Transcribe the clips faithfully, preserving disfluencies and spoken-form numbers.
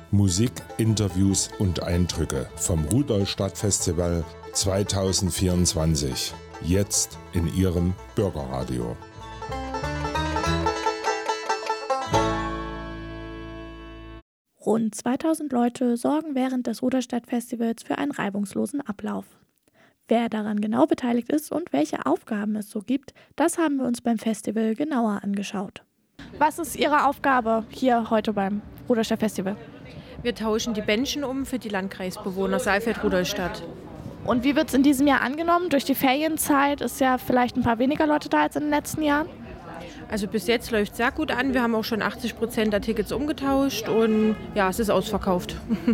Musik, Interviews und Eindrücke vom Rudolstadt Festival zwanzig vierundzwanzig. Jetzt in Ihrem Bürgerradio. Rund zweitausend Leute sorgen während des Rudolstadt-Festivals für einen reibungslosen Ablauf. Wer daran genau beteiligt ist und welche Aufgaben es so gibt, das haben wir uns beim Festival genauer angeschaut. Was ist Ihre Aufgabe hier heute beim Rudolstadt-Festival? Wir tauschen die Bändchen um für die Landkreisbewohner Saalfeld-Rudolstadt. Und wie wird es in diesem Jahr angenommen? Durch die Ferienzeit ist ja vielleicht ein paar weniger Leute da als in den letzten Jahren? Also bis jetzt läuft es sehr gut an. Wir haben auch schon achtzig Prozent der Tickets umgetauscht und ja, es ist ausverkauft.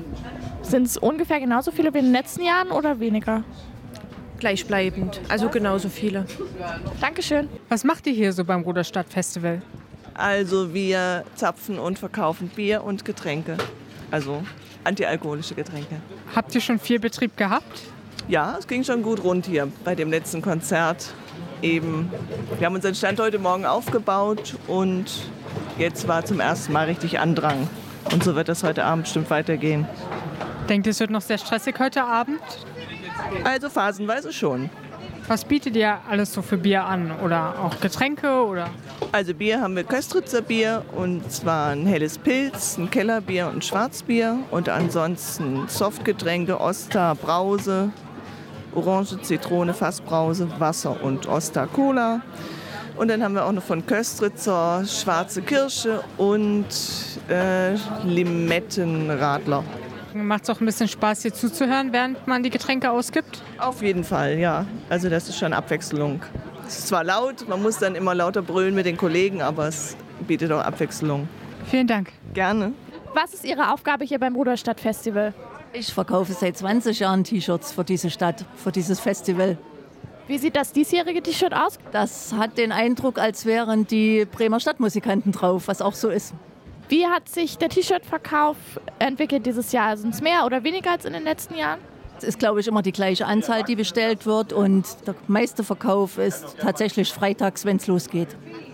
Sind es ungefähr genauso viele wie in den letzten Jahren oder weniger? Gleichbleibend, also genauso viele. Dankeschön. Was macht ihr hier so beim Rudolstadt-Festival? Also wir zapfen und verkaufen Bier und Getränke, also antialkoholische Getränke. Habt ihr schon viel Betrieb gehabt? Ja, es ging schon gut rund hier bei dem letzten Konzert. Eben, wir haben unseren Stand heute Morgen aufgebaut und jetzt war zum ersten Mal richtig Andrang. Und so wird das heute Abend bestimmt weitergehen. Denkt ihr, es wird noch sehr stressig heute Abend? Also phasenweise schon. Was bietet ihr alles so für Bier an? Oder auch Getränke? Oder? Also Bier haben wir Köstritzer Bier und zwar ein helles Pilz, ein Kellerbier und ein Schwarzbier. Und ansonsten Softgetränke, Oster, Brause, Orange, Zitrone, Fassbrause, Wasser und Oster Cola. Und dann haben wir auch noch von Köstritzer schwarze Kirsche und äh, Limettenradler. Macht es auch ein bisschen Spaß, hier zuzuhören, während man die Getränke ausgibt? Auf jeden Fall, ja. Also das ist schon Abwechslung. Es ist zwar laut, man muss dann immer lauter brüllen mit den Kollegen, aber es bietet auch Abwechslung. Vielen Dank. Gerne. Was ist Ihre Aufgabe hier beim Rudolstadt-Festival? Ich verkaufe seit zwanzig Jahren T-Shirts für diese Stadt, für dieses Festival. Wie sieht das diesjährige T-Shirt aus? Das hat den Eindruck, als wären die Bremer Stadtmusikanten drauf, was auch so ist. Wie hat sich der T-Shirt-Verkauf entwickelt dieses Jahr? Sind es mehr oder weniger als in den letzten Jahren? Es ist, glaube ich, immer die gleiche Anzahl, die bestellt wird. Und der meiste Verkauf ist tatsächlich freitags, wenn es losgeht.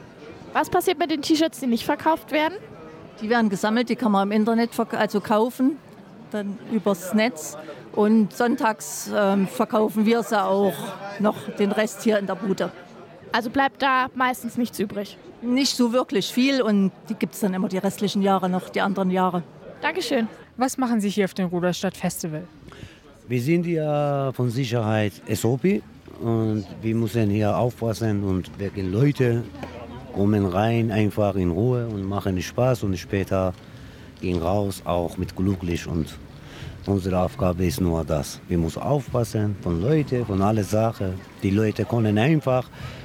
Was passiert mit den T-Shirts, die nicht verkauft werden? Die werden gesammelt, die kann man im Internet verk- also kaufen, dann übers Netz. Und sonntags ähm, verkaufen wir sie auch noch den Rest hier in der Bude. Also bleibt da meistens nichts übrig? Nicht so wirklich viel und die gibt es dann immer die restlichen Jahre noch, die anderen Jahre. Dankeschön. Was machen Sie hier auf dem Rudolstadt-Festival? Wir sind ja von Sicherheit S O P und wir müssen hier aufpassen und wegen Leute kommen rein einfach in Ruhe und machen Spaß und später gehen raus auch mit glücklich und unsere Aufgabe ist nur das. Wir müssen aufpassen von Leuten, von allen Sachen. Die Leute können einfach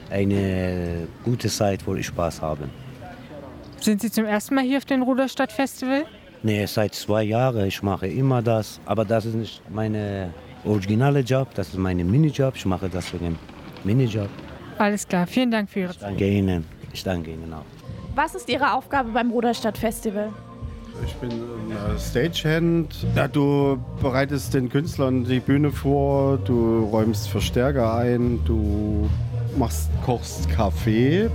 eine gute Zeit für Spaß haben. Sind Sie zum ersten Mal hier auf dem Rudolstadt-Festival? Nee, seit zwei Jahren. Ich mache immer das. Aber das ist nicht mein originaler Job, das ist mein Minijob. Ich mache das für den Minijob. Alles klar, vielen Dank für Ihre Zeit. Ich danke Ihnen. Ich danke Ihnen auch. Was ist Ihre Aufgabe beim Rudolstadt-Festival? Ich bin ein Stagehand. Ja, du bereitest den Künstlern die Bühne vor, du räumst Verstärker ein, du machst, kochst Kaffee.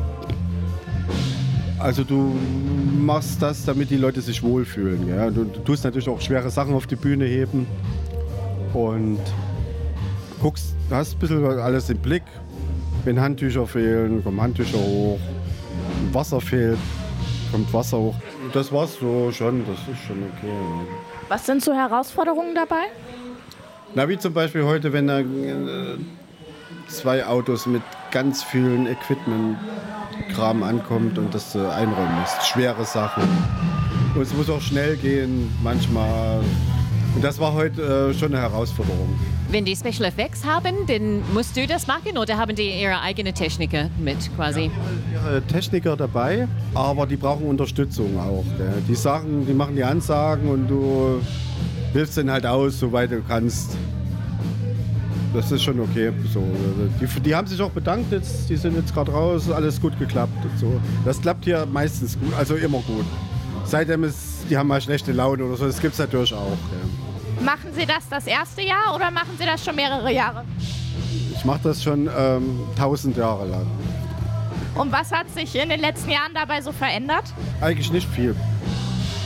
Also du machst das, damit die Leute sich wohlfühlen. Ja? Du, du tust natürlich auch schwere Sachen auf die Bühne heben und guckst, hast ein bisschen alles im Blick. Wenn Handtücher fehlen, kommen Handtücher hoch. Wenn Wasser fehlt, kommt Wasser hoch. Das war's so schon, das ist schon okay. Was sind so Herausforderungen dabei? Na, wie zum Beispiel heute, wenn da äh, zwei Autos mit ganz vielen Equipment-Kram ankommt und das äh, einräumen muss. Schwere Sachen. Und es muss auch schnell gehen, manchmal. Und das war heute äh, schon eine Herausforderung. Wenn die Special Effects haben, dann musst du das machen oder haben die ihre eigene Techniker mit quasi? Ja, ihre Techniker dabei, aber die brauchen Unterstützung auch. Gell. Die sagen, die machen die Ansagen und du hilfst denen halt aus, soweit du kannst. Das ist schon okay. So, die, die haben sich auch bedankt, jetzt, die sind jetzt gerade raus, alles gut geklappt. Und so. Das klappt hier meistens gut, also immer gut. Seitdem es, die haben mal schlechte Laune oder so, das gibt es natürlich auch. Ja. Machen Sie das das erste Jahr oder machen Sie das schon mehrere Jahre? Ich mache das schon ähm, tausend Jahre lang. Und was hat sich in den letzten Jahren dabei so verändert? Eigentlich nicht viel.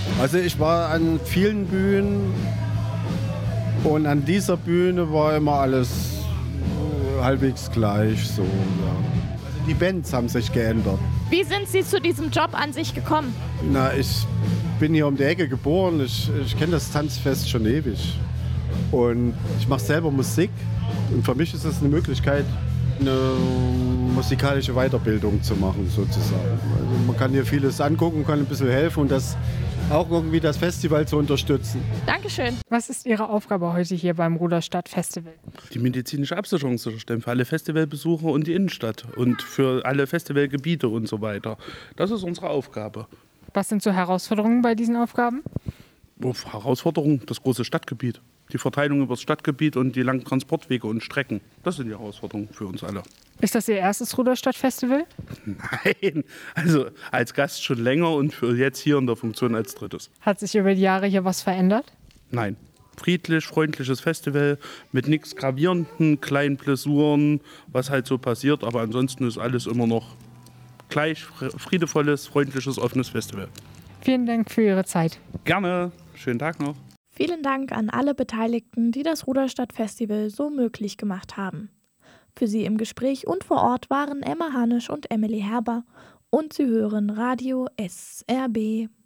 Also ich war an vielen Bühnen und an dieser Bühne war immer alles halbwegs gleich. So, ja. Also die Bands haben sich geändert. Wie sind Sie zu diesem Job an sich gekommen? Na, ich bin hier um die Ecke geboren. Ich, ich kenne das Tanzfest schon ewig. Und ich mache selber Musik. Und für mich ist es eine Möglichkeit, eine musikalische Weiterbildung zu machen, sozusagen. Also man kann hier vieles angucken, kann ein bisschen helfen und das auch irgendwie das Festival zu unterstützen. Dankeschön. Was ist Ihre Aufgabe heute hier beim Ruderstadt Festival? Die medizinische Absicherung zu stellen für alle Festivalbesucher und die Innenstadt und für alle Festivalgebiete und so weiter. Das ist unsere Aufgabe. Was sind so Herausforderungen bei diesen Aufgaben? Uff, Herausforderung, das große Stadtgebiet. Die Verteilung über das Stadtgebiet und die langen Transportwege und Strecken. Das sind die Herausforderungen für uns alle. Ist das Ihr erstes Ruderstadt-Festival? Nein, also als Gast schon länger und für jetzt hier in der Funktion als drittes. Hat sich über die Jahre hier was verändert? Nein. Friedlich, freundliches Festival mit nichts gravierenden, kleinen Blessuren, was halt so passiert. Aber ansonsten ist alles immer noch gleich friedevolles, freundliches, offenes Festival. Vielen Dank für Ihre Zeit. Gerne. Schönen Tag noch. Vielen Dank an alle Beteiligten, die das Ruderstadt-Festival so möglich gemacht haben. Für Sie im Gespräch und vor Ort waren Emma Hanisch und Emily Herber und Sie hören Radio S R B.